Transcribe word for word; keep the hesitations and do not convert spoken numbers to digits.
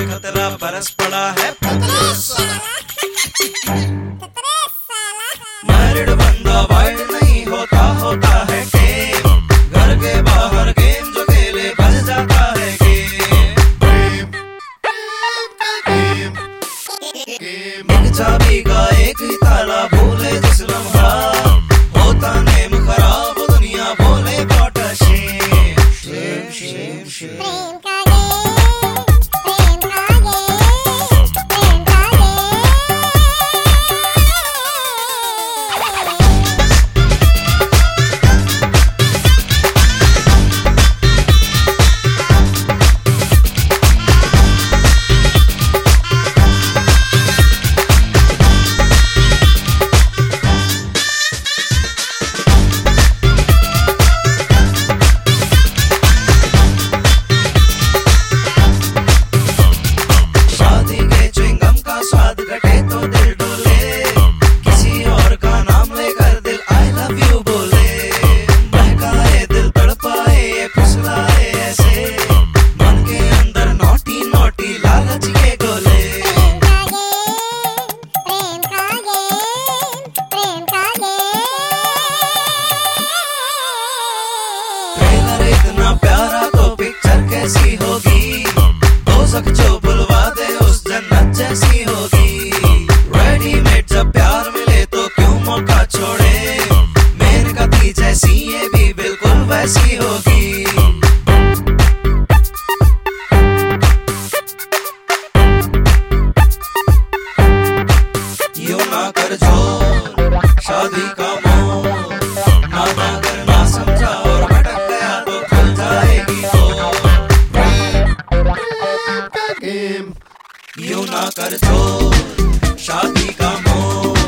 खतरा बरस पड़ा है। मैरिड बंदा वाइड नहीं होता, होता है गेम। घर के बाहर गेम जो खेले बज जाता है गेम। एक चाबी का एक ही ताला, भूले जिस लम्हा होता नेम खराब, दुनिया बोले what a shame, shame, shame, shame। इतना प्यारा तो पिक्चर कैसी होगी, दोज़ख जो बुलवा दे उस जन्नत जैसी होगी। रेडीमेड जब प्यार मिले तो क्यों मौका छोड़े, मेनका थी जैसी ये भी बिल्कुल वैसी होगी। यूं ना कर जोर शादी का मोह, ना करना समझा और भटक गया तो खुल जाएगी तो। यूं ना कर जोर शादी का मोह।